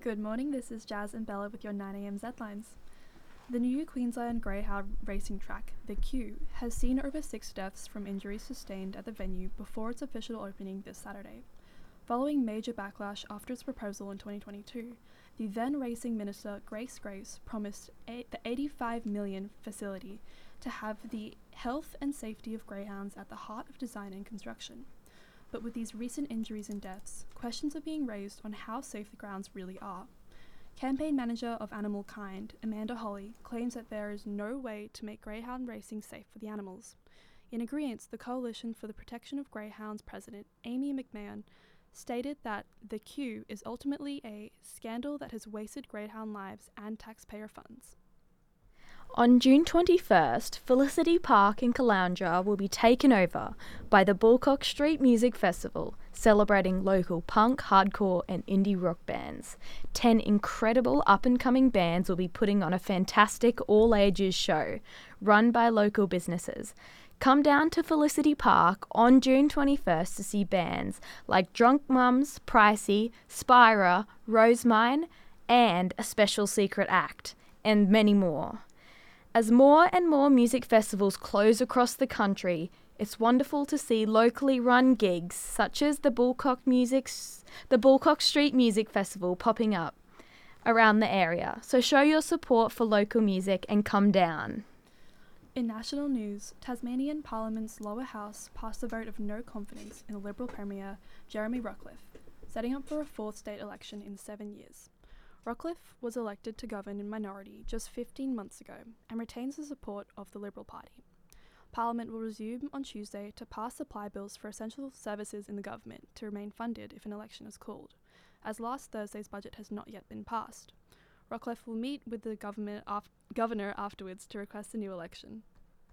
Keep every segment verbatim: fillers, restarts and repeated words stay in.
Good morning, this is Jazz and Bella with your nine a m Z-Lines. The new Queensland Greyhound racing track, the Q, has seen over six deaths from injuries sustained at the venue before its official opening this Saturday. Following major backlash after its proposal in twenty twenty-two, the then Racing Minister Grace Grace promised a- the eighty-five million dollars facility to have the health and safety of greyhounds at the heart of design and construction. But with these recent injuries and deaths, questions are being raised on how safe the grounds really are. Campaign manager of Animal Kind, Amanda Holly, claims that there is no way to make greyhound racing safe for the animals. In agreement, the Coalition for the Protection of Greyhounds president, Amy McMahon, stated that the Q is ultimately a scandal that has wasted greyhound lives and taxpayer funds. On June twenty-first, Felicity Park in Caloundra will be taken over by the Bulcock Street Music Festival, celebrating local punk, hardcore and indie rock bands. Ten incredible up-and-coming bands will be putting on a fantastic all-ages show, run by local businesses. Come down to Felicity Park on June twenty-first to see bands like Drunk Mums, Pricey, Spira, Rosemine and a special secret act, and many more. As more and more music festivals close across the country, it's wonderful to see locally run gigs such as the Bulcock Music's, the Bulcock Street Music Festival popping up around the area. So show your support for local music and come down. In national news, Tasmanian Parliament's lower house passed a vote of no confidence in the Liberal Premier Jeremy Rockliff, setting up for a fourth state election in seven years. Rockliff was elected to govern in minority just fifteen months ago and retains the support of the Liberal Party. Parliament will resume on Tuesday to pass supply bills for essential services in the government to remain funded if an election is called, as last Thursday's budget has not yet been passed. Rockliff will meet with the government af- governor afterwards to request a new election.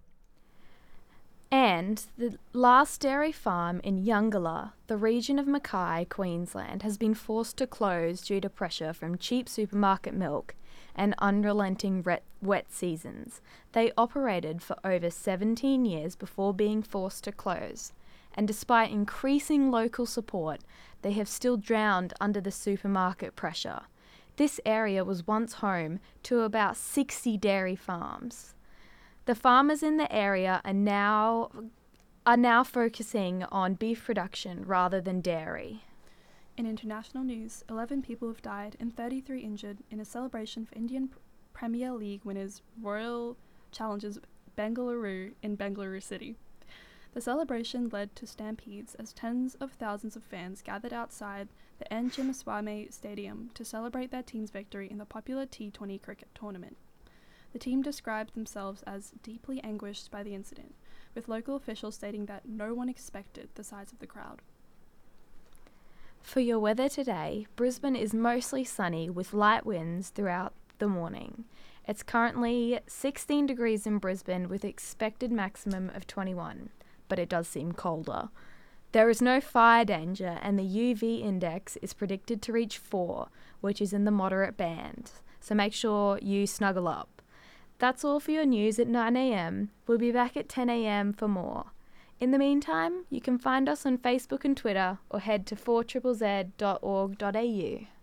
And the last dairy farm in Yungala, the region of Mackay, Queensland, has been forced to close due to pressure from cheap supermarket milk and unrelenting ret- wet seasons. They operated for over seventeen years before being forced to close, and despite increasing local support, they have still drowned under the supermarket pressure. This area was once home to about sixty dairy farms. The farmers in the area are now are now focusing on beef production rather than dairy. In international news, eleven people have died and thirty-three injured in a celebration for Indian P- Premier League winners Royal Challengers Bengaluru in Bengaluru City. The celebration led to stampedes as tens of thousands of fans gathered outside the N. Chinnaswamy Stadium to celebrate their team's victory in the popular T twenty cricket tournament. The team described themselves as deeply anguished by the incident, with local officials stating that no one expected the size of the crowd. For your weather today, Brisbane is mostly sunny with light winds throughout the morning. It's currently sixteen degrees in Brisbane with expected maximum of twenty-one, but it does seem colder. There is no fire danger and the U V index is predicted to reach four, which is in the moderate band, so make sure you snuggle up. That's all for your news at nine a m. We'll be back at ten a m for more. In the meantime, you can find us on Facebook and Twitter or head to four z z z dot org dot a u.